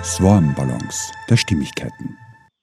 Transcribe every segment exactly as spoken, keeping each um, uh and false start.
Swarm-Ballons der Stimmigkeiten.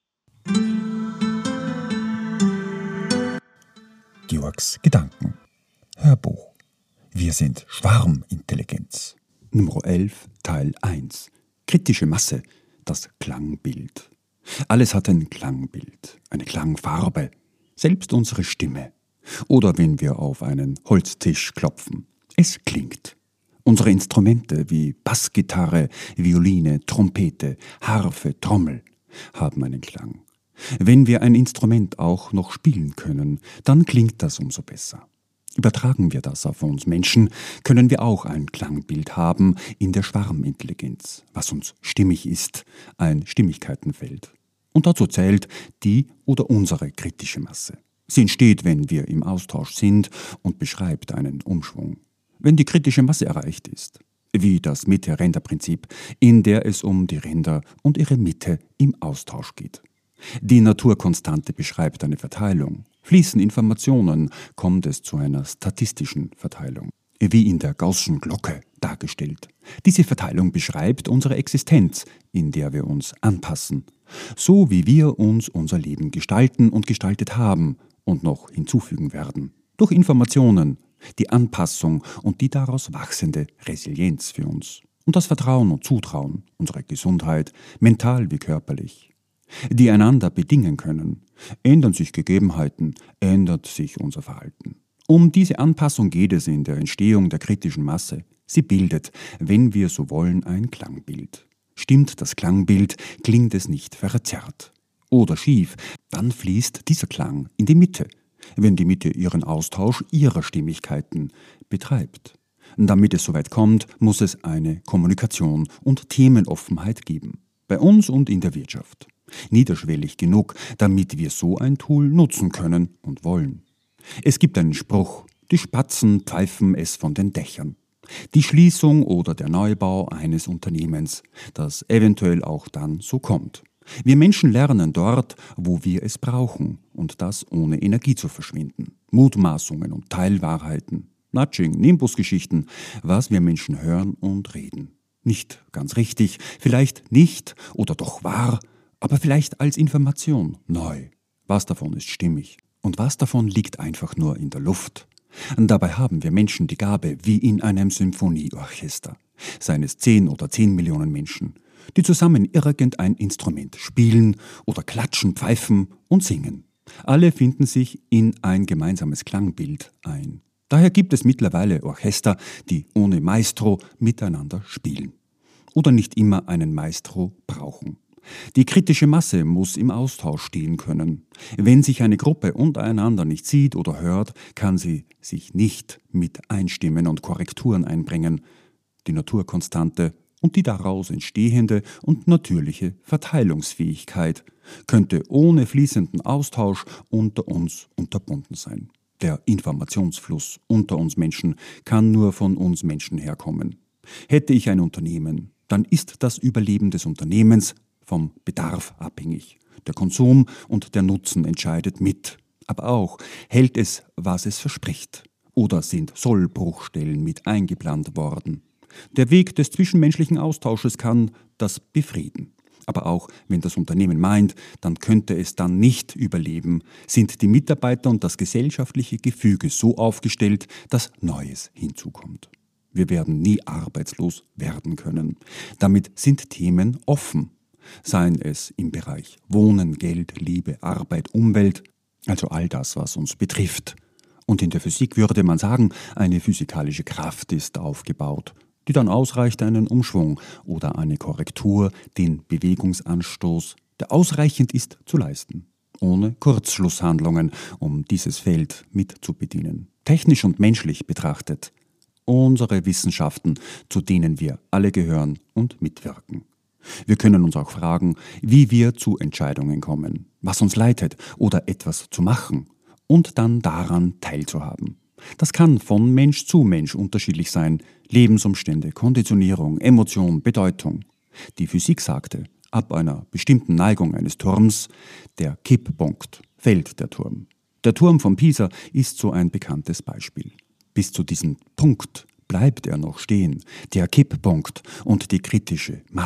Georgs Gedanken. Hörbuch. Wir sind Schwarmintelligenz. Nummer elf, Teil eins. Kritische Masse. Das Klangbild. Alles hat ein Klangbild, eine Klangfarbe, selbst unsere Stimme. Oder wenn wir auf einen Holztisch klopfen. Es klingt. Unsere Instrumente wie Bassgitarre, Violine, Trompete, Harfe, Trommel haben einen Klang. Wenn wir ein Instrument auch noch spielen können, dann klingt das umso besser. Übertragen wir das auf uns Menschen, können wir auch ein Klangbild haben in der Schwarmintelligenz, was uns stimmig ist, ein Stimmigkeitenfeld. Und dazu zählt die oder unsere kritische Masse. Sie entsteht, wenn wir im Austausch sind und beschreibt einen Umschwung. Wenn die kritische Masse erreicht ist, wie das Mitte-Ränder-Prinzip, in der es um die Ränder und ihre Mitte im Austausch geht. Die Naturkonstante beschreibt eine Verteilung. Fließen Informationen, kommt es zu einer statistischen Verteilung, wie in der Gaußschen Glocke dargestellt. Diese Verteilung beschreibt unsere Existenz, in der wir uns anpassen, so wie wir uns unser Leben gestalten und gestaltet haben und noch hinzufügen werden. Durch Informationen, die Anpassung und die daraus wachsende Resilienz für uns. Und das Vertrauen und Zutrauen, unsere Gesundheit, mental wie körperlich, die einander bedingen können. Ändern sich Gegebenheiten, ändert sich unser Verhalten. Um diese Anpassung geht es in der Entstehung der kritischen Masse. Sie bildet, wenn wir so wollen, ein Klangbild. Stimmt das Klangbild, klingt es nicht verzerrt oder schief, dann fließt dieser Klang in die Mitte, wenn die Mitte ihren Austausch ihrer Stimmigkeiten betreibt. Damit es soweit kommt, muss es eine Kommunikation und Themenoffenheit geben. Bei uns und in der Wirtschaft. Niederschwellig genug, damit wir so ein Tool nutzen können und wollen. Es gibt einen Spruch, die Spatzen pfeifen es von den Dächern. Die Schließung oder der Neubau eines Unternehmens, das eventuell auch dann so kommt. Wir Menschen lernen dort, wo wir es brauchen, und das ohne Energie zu verschwinden. Mutmaßungen und Teilwahrheiten, Nudging, Nimbusgeschichten, was wir Menschen hören und reden. Nicht ganz richtig, vielleicht nicht oder doch wahr, aber vielleicht als Information neu. Was davon ist stimmig und was davon liegt einfach nur in der Luft. Dabei haben wir Menschen die Gabe, wie in einem Symphonieorchester, seien es zehn oder zehn Millionen Menschen, die zusammen irgendein Instrument spielen oder klatschen, pfeifen und singen. Alle finden sich in ein gemeinsames Klangbild ein. Daher gibt es mittlerweile Orchester, die ohne Maestro miteinander spielen oder nicht immer einen Maestro brauchen. Die kritische Masse muss im Austausch stehen können. Wenn sich eine Gruppe untereinander nicht sieht oder hört, kann sie sich nicht mit einstimmen und Korrekturen einbringen. Die Naturkonstante und die daraus entstehende und natürliche Verteilungsfähigkeit könnte ohne fließenden Austausch unter uns unterbunden sein. Der Informationsfluss unter uns Menschen kann nur von uns Menschen herkommen. Hätte ich ein Unternehmen, dann ist das Überleben des Unternehmens vom Bedarf abhängig. Der Konsum und der Nutzen entscheidet mit. Aber auch, hält es, was es verspricht? Oder sind Sollbruchstellen mit eingeplant worden? Der Weg des zwischenmenschlichen Austausches kann das befrieden. Aber auch, wenn das Unternehmen meint, dann könnte es dann nicht überleben, sind die Mitarbeiter und das gesellschaftliche Gefüge so aufgestellt, dass Neues hinzukommt. Wir werden nie arbeitslos werden können. Damit sind Themen offen. Seien es im Bereich Wohnen, Geld, Liebe, Arbeit, Umwelt, also all das, was uns betrifft. Und in der Physik würde man sagen, eine physikalische Kraft ist aufgebaut, die dann ausreicht, einen Umschwung oder eine Korrektur, den Bewegungsanstoß, der ausreichend ist, zu leisten, ohne Kurzschlusshandlungen, um dieses Feld mitzubedienen. Technisch und menschlich betrachtet, unsere Wissenschaften, zu denen wir alle gehören und mitwirken. Wir können uns auch fragen, wie wir zu Entscheidungen kommen, was uns leitet oder etwas zu machen und dann daran teilzuhaben. Das kann von Mensch zu Mensch unterschiedlich sein, Lebensumstände, Konditionierung, Emotion, Bedeutung. Die Physik sagte, ab einer bestimmten Neigung eines Turms, der Kipppunkt, fällt der Turm. Der Turm von Pisa ist so ein bekanntes Beispiel. Bis zu diesem Punkt bleibt er noch stehen, der Kipppunkt und die kritische Masse.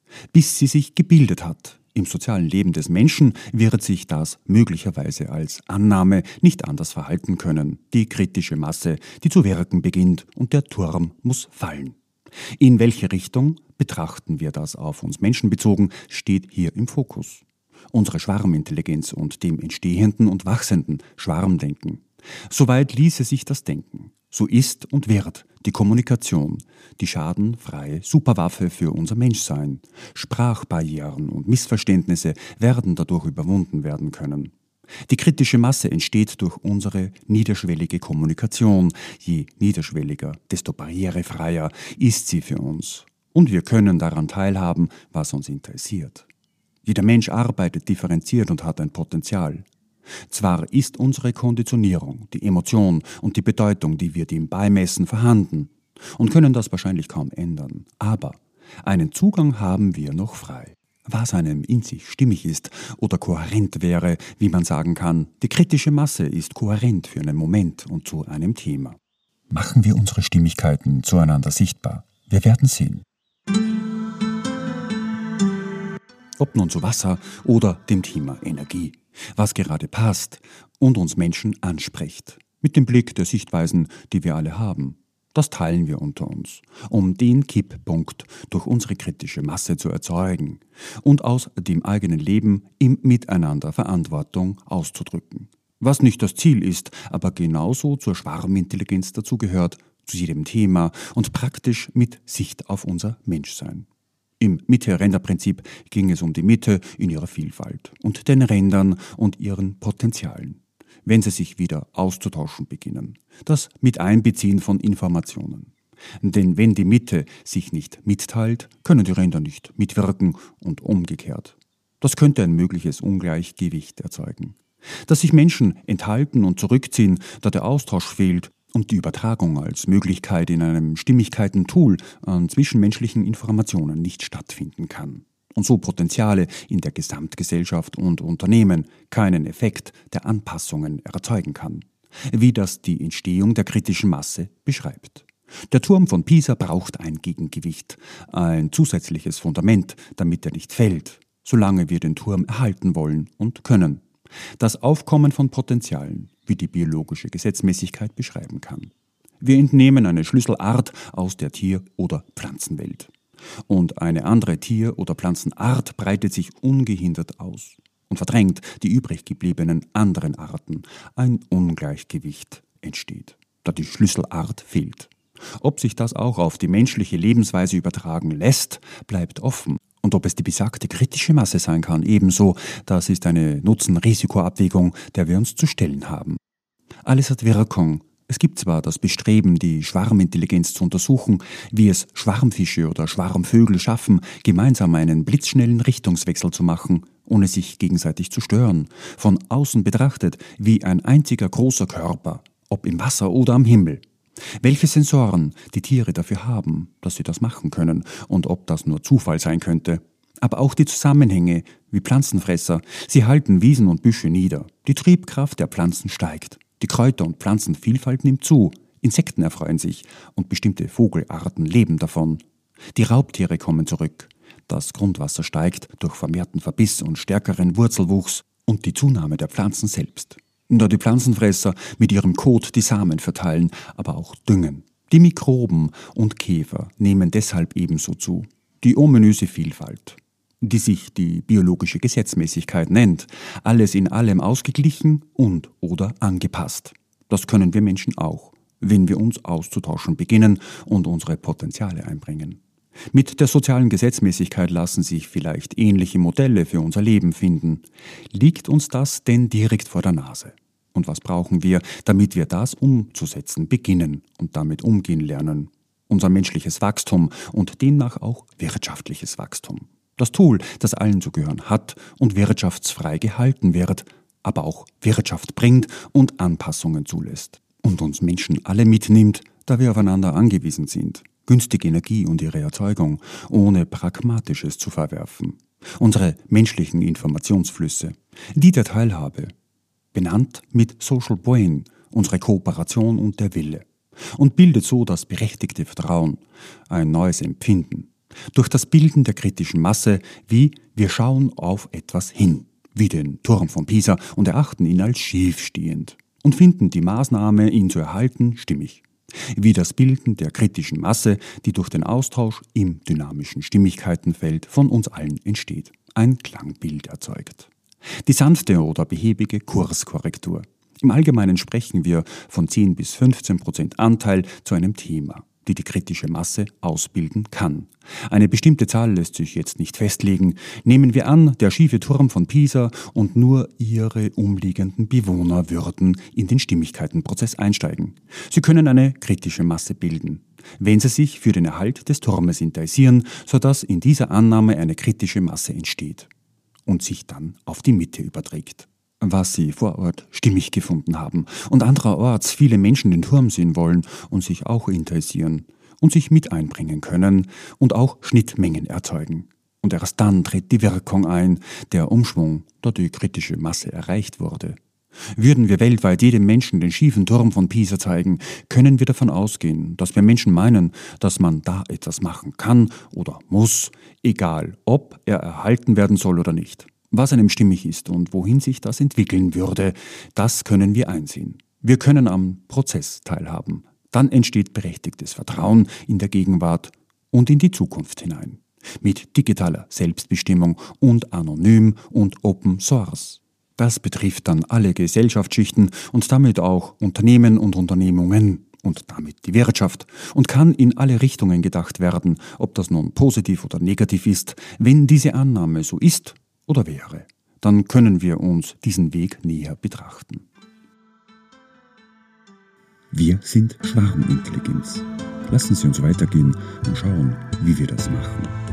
bis sie sich gebildet hat. Im sozialen Leben des Menschen wird sich das möglicherweise als Annahme nicht anders verhalten können. Die kritische Masse, die zu wirken beginnt und der Turm muss fallen. In welche Richtung betrachten wir das auf uns Menschen bezogen, steht hier im Fokus. Unsere Schwarmintelligenz und dem entstehenden und wachsenden Schwarmdenken. Soweit ließe sich das denken. So ist und wird die Kommunikation die schadenfreie Superwaffe für unser Menschsein. Sprachbarrieren und Missverständnisse werden dadurch überwunden werden können. Die kritische Masse entsteht durch unsere niederschwellige Kommunikation. Je niederschwelliger, desto barrierefreier ist sie für uns. Und wir können daran teilhaben, was uns interessiert. Jeder Mensch arbeitet differenziert und hat ein Potenzial. Zwar ist unsere Konditionierung, die Emotion und die Bedeutung, die wir dem beimessen, vorhanden und können das wahrscheinlich kaum ändern, aber einen Zugang haben wir noch frei. Was einem in sich stimmig ist oder kohärent wäre, wie man sagen kann, die kritische Masse ist kohärent für einen Moment und zu einem Thema. Machen wir unsere Stimmigkeiten zueinander sichtbar. Wir werden sehen. Ob nun zu Wasser oder dem Thema Energie, was gerade passt und uns Menschen anspricht. Mit dem Blick der Sichtweisen, die wir alle haben. Das teilen wir unter uns, um den Kipppunkt durch unsere kritische Masse zu erzeugen und aus dem eigenen Leben im Miteinander Verantwortung auszudrücken. Was nicht das Ziel ist, aber genauso zur Schwarmintelligenz dazugehört, zu jedem Thema und praktisch mit Sicht auf unser Menschsein. Im Mitte-Ränder-Prinzip ging es um die Mitte in ihrer Vielfalt und den Rändern und ihren Potenzialen, wenn sie sich wieder auszutauschen beginnen. Das Miteinbeziehen von Informationen. Denn wenn die Mitte sich nicht mitteilt, können die Ränder nicht mitwirken und umgekehrt. Das könnte ein mögliches Ungleichgewicht erzeugen. Dass sich Menschen enthalten und zurückziehen, da der Austausch fehlt, und die Übertragung als Möglichkeit in einem Stimmigkeiten-Tool an zwischenmenschlichen Informationen nicht stattfinden kann. Und so Potenziale in der Gesamtgesellschaft und Unternehmen keinen Effekt der Anpassungen erzeugen kann, wie das die Entstehung der kritischen Masse beschreibt. Der Turm von Pisa braucht ein Gegengewicht, ein zusätzliches Fundament, damit er nicht fällt, solange wir den Turm erhalten wollen und können. Das Aufkommen von Potenzialen, wie die biologische Gesetzmäßigkeit beschreiben kann. Wir entnehmen eine Schlüsselart aus der Tier- oder Pflanzenwelt. Und eine andere Tier- oder Pflanzenart breitet sich ungehindert aus und verdrängt die übrig gebliebenen anderen Arten. Ein Ungleichgewicht entsteht, da die Schlüsselart fehlt. Ob sich das auch auf die menschliche Lebensweise übertragen lässt, bleibt offen. Und ob es die besagte kritische Masse sein kann, ebenso, das ist eine Nutzen-Risiko-Abwägung, der wir uns zu stellen haben. Alles hat Wirkung. Es gibt zwar das Bestreben, die Schwarmintelligenz zu untersuchen, wie es Schwarmfische oder Schwarmvögel schaffen, gemeinsam einen blitzschnellen Richtungswechsel zu machen, ohne sich gegenseitig zu stören, von außen betrachtet wie ein einziger großer Körper, ob im Wasser oder am Himmel. Welche Sensoren die Tiere dafür haben, dass sie das machen können und ob das nur Zufall sein könnte. Aber auch die Zusammenhänge wie Pflanzenfresser, sie halten Wiesen und Büsche nieder. Die Triebkraft der Pflanzen steigt. Die Kräuter- und Pflanzenvielfalt nimmt zu. Insekten erfreuen sich und bestimmte Vogelarten leben davon. Die Raubtiere kommen zurück. Das Grundwasser steigt durch vermehrten Verbiss und stärkeren Wurzelwuchs und die Zunahme der Pflanzen selbst. Da die Pflanzenfresser mit ihrem Kot die Samen verteilen, aber auch düngen. Die Mikroben und Käfer nehmen deshalb ebenso zu. Die ominöse Vielfalt, die sich die biologische Gesetzmäßigkeit nennt, alles in allem ausgeglichen und oder angepasst. Das können wir Menschen auch, wenn wir uns auszutauschen beginnen und unsere Potenziale einbringen. Mit der sozialen Gesetzmäßigkeit lassen sich vielleicht ähnliche Modelle für unser Leben finden. Liegt uns das denn direkt vor der Nase? Und was brauchen wir, damit wir das umzusetzen beginnen und damit umgehen lernen? Unser menschliches Wachstum und demnach auch wirtschaftliches Wachstum. Das Tool, das allen zu gehören hat und wirtschaftsfrei gehalten wird, aber auch Wirtschaft bringt und Anpassungen zulässt. Und uns Menschen alle mitnimmt, da wir aufeinander angewiesen sind. Günstige Energie und ihre Erzeugung, ohne Pragmatisches zu verwerfen. Unsere menschlichen Informationsflüsse, die der Teilhabe, benannt mit Social Brain, unsere Kooperation und der Wille. Und bildet so das berechtigte Vertrauen, ein neues Empfinden. Durch das Bilden der kritischen Masse, wie wir schauen auf etwas hin, wie den Turm von Pisa, und erachten ihn als schiefstehend und finden die Maßnahme, ihn zu erhalten, stimmig. Wie das Bilden der kritischen Masse, die durch den Austausch im dynamischen Stimmigkeitenfeld von uns allen entsteht, ein Klangbild erzeugt. Die sanfte oder behäbige Kurskorrektur. Im Allgemeinen sprechen wir von zehn bis fünfzehn Prozent Anteil zu einem Thema, die die kritische Masse ausbilden kann. Eine bestimmte Zahl lässt sich jetzt nicht festlegen. Nehmen wir an, der schiefe Turm von Pisa und nur ihre umliegenden Bewohner würden in den Stimmigkeitenprozess einsteigen. Sie können eine kritische Masse bilden, wenn sie sich für den Erhalt des Turmes interessieren, sodass in dieser Annahme eine kritische Masse entsteht und sich dann auf die Mitte überträgt. Was sie vor Ort stimmig gefunden haben und andererorts viele Menschen den Turm sehen wollen und sich auch interessieren und sich mit einbringen können und auch Schnittmengen erzeugen. Und erst dann tritt die Wirkung ein, der Umschwung, da die kritische Masse erreicht wurde. Würden wir weltweit jedem Menschen den schiefen Turm von Pisa zeigen, können wir davon ausgehen, dass wir Menschen meinen, dass man da etwas machen kann oder muss, egal ob er erhalten werden soll oder nicht. Was einem stimmig ist und wohin sich das entwickeln würde, das können wir einsehen. Wir können am Prozess teilhaben. Dann entsteht berechtigtes Vertrauen in der Gegenwart und in die Zukunft hinein. Mit digitaler Selbstbestimmung und anonym und Open Source. Das betrifft dann alle Gesellschaftsschichten und damit auch Unternehmen und Unternehmungen und damit die Wirtschaft und kann in alle Richtungen gedacht werden, ob das nun positiv oder negativ ist. Wenn diese Annahme so ist oder wäre, dann können wir uns diesen Weg näher betrachten. Wir sind Schwarmintelligenz. Lassen Sie uns weitergehen und schauen, wie wir das machen.